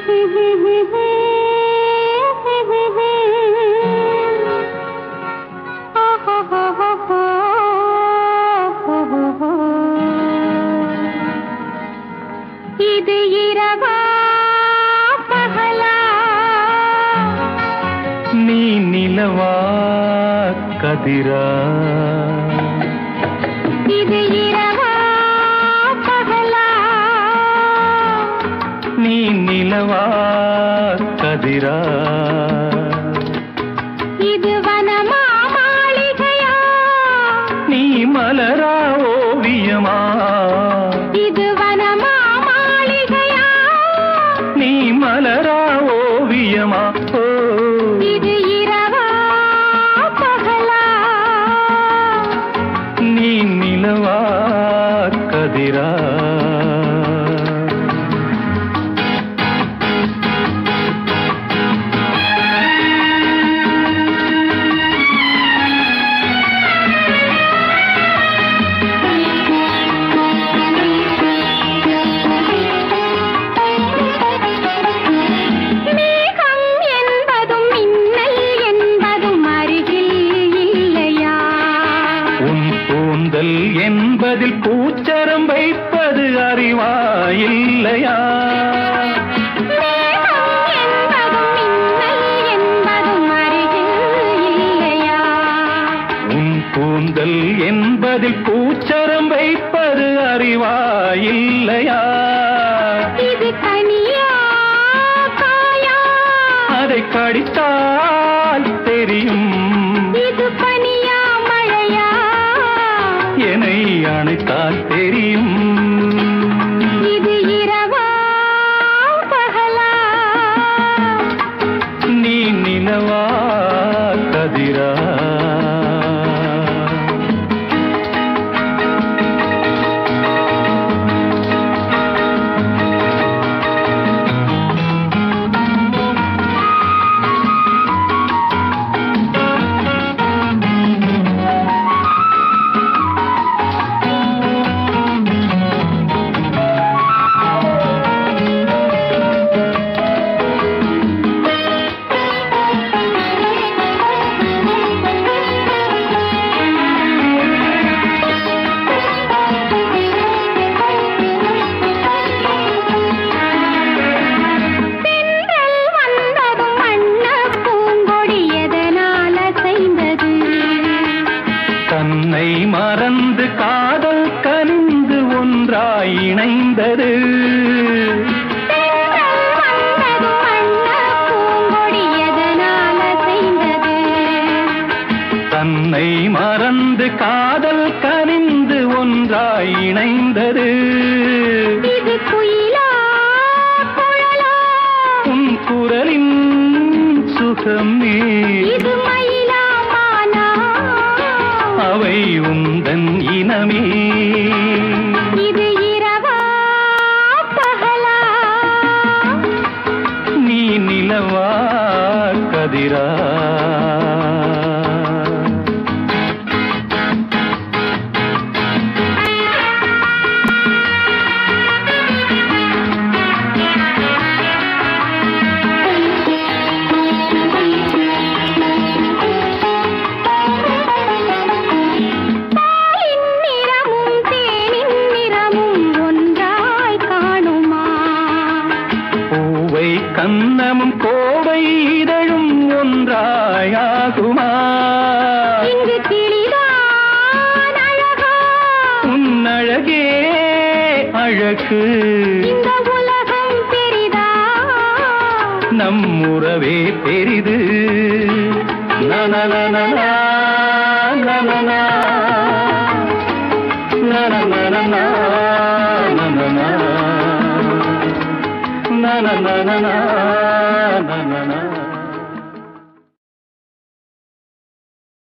இது இரவா பகலா? நீ நிலவா கதிரா? இது இரவா பகலா? நீ நிலவா கதிரா? இது வனமா மாளிகையா? நீ மலரா ஓவியமா? இது வனமா மாளிகையா? நீ மலரா ஓவியமா? ஓ, இது இரவா பகலா? நீ நிலவா கதிரா? என்பதில் பூச்சரம் வைப்பது அறிவா இல்லையா? உன் கூந்தல் என்பதில் பூச்சரம் வைப்பது அறிவா இல்லையா? இது கனியா காயா? அதை கடித்தால் தெரியும். இது பனியா மழையா? என்னை அணைத்தால் தெரியும். இது இரவா பகலா? நீ நிலவா கதிரா? தன்னை மறந்து காதல் கனிந்து ஒன்றாய் இணைந்தது. தன்னை மறந்து காதல் கனிந்து ஒன்றாய் இணைந்தது. இது குயிலா குழலா? உன் குரலின் சுகமே. இது மயிலா மானா? அவை உந்தன் இனமே. இது இரவா பகலா? நீ நிலவா கதிரா? கன்னமும் கோவை இதழும் ஒன்றாயாகுமா? இங்கு கிளிதான் அழகா? உன் அழகே அழகு. இந்த உலகம் பெரிதா? நம் உறவே பெரிது. நனநனநா, நனநா, நனநனநா, நனநா, நனநனநா, நனநா.